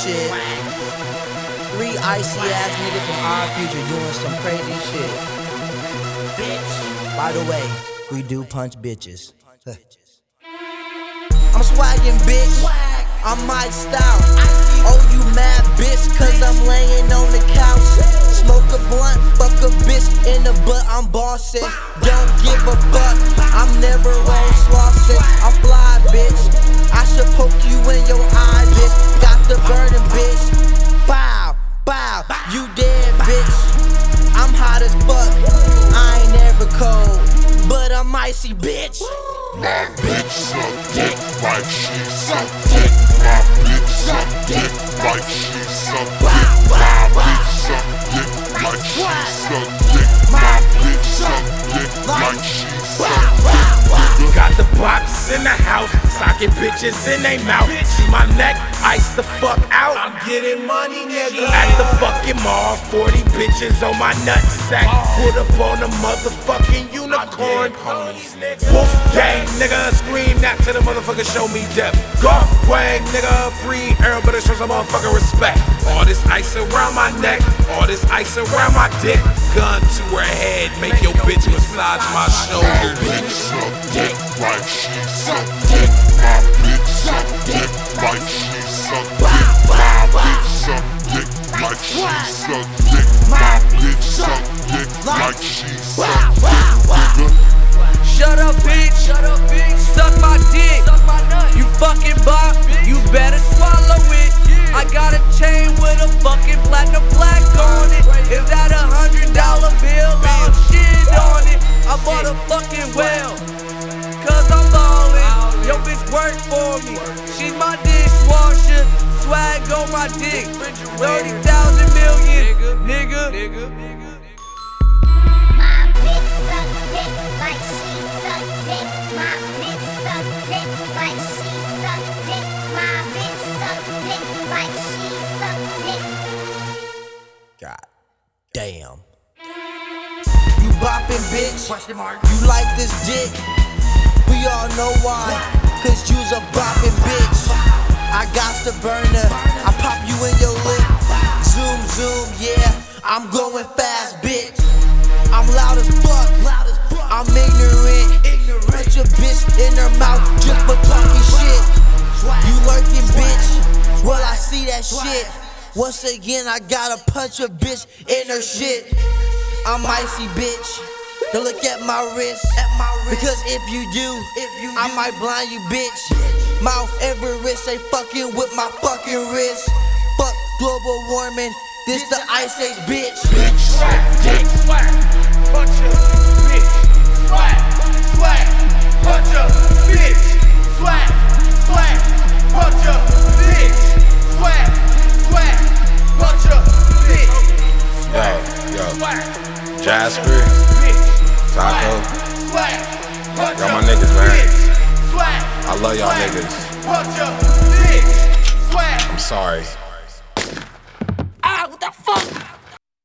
shit. 3 icy ass niggas from our future doing some crazy shit. By the way, we do punch bitches. I'm swaggin', bitch. I'm my style. Oh, you mad, bitch, cause I'm laying on the couch. Smoke a blunt, fuck a bitch in the butt, I'm bossing. Don't give a fuck, I'm never on slossin'. I'm fly, bitch. I should poke you in your eye, bitch. Got the burning, bitch. Bow, bow, you dead, bitch. I'm hot as fuck, I ain't never cold, but I'm icy, bitch. My bitch suck dick like she suck dick. My bitch suck dick like she suck dick. My bitch suck dick like she suck dick. My bitch suck dick like she suck dick. Got the box in the house, socking bitches in they mouth. See my neck, ice the fuck out. I'm getting money, nigga. At the fucking mall, 40 bitches on my nutsack. Put up on a motherfucking unicorn. Wolf gang, nigga, scream that to the motherfucker, show me death. Golf wang, nigga, free air, but it shows some motherfucking respect. All this ice around my neck, all this ice around my dick. Gun to her head, make your bitch massage my shoulder. My bitch suck dick like she suck dick. My bitch suck dick like she suck dick. My bitch suck dick like she suck dick. My bitch suck dick like she suck dick. Shut up, bitch. Suck my dick. You fucking bop, you better swallow it. I got a chain with a fucking platinum plaque on it. Is that $100 bill? I'll shit on it. I bought a fucking well, cause I'm ballin'. Yo, bitch work for me. She's my dishwasher. Swag on my dick. 30,000 million, nigga. God damn. You boppin', bitch. You like this dick. We all know why. Cause you's a boppin' bitch. I got the burner. I pop you in your lip. Zoom, zoom, yeah. I'm going fast, bitch. I'm loud as fuck. I'm ignorant. Put your bitch in her mouth just for talking shit. You lurking, bitch. Well, I see that shit. Once again, I gotta punch a bitch in her shit. I'm icy, bitch. Don't look at my wrist. Because if you do, I might blind you, bitch. Mount Everest ain't fucking with my fucking wrist. Fuck global warming. This the Ice Age, bitch. Swag, dick, swag, punch a bitch. Swag, swag, punch a bitch. Swag, swag, punch a bitch. Swag, swag, punch a bitch. Yo, Jasper, Taco, y'all my niggas, man. I love y'all niggas. I'm sorry.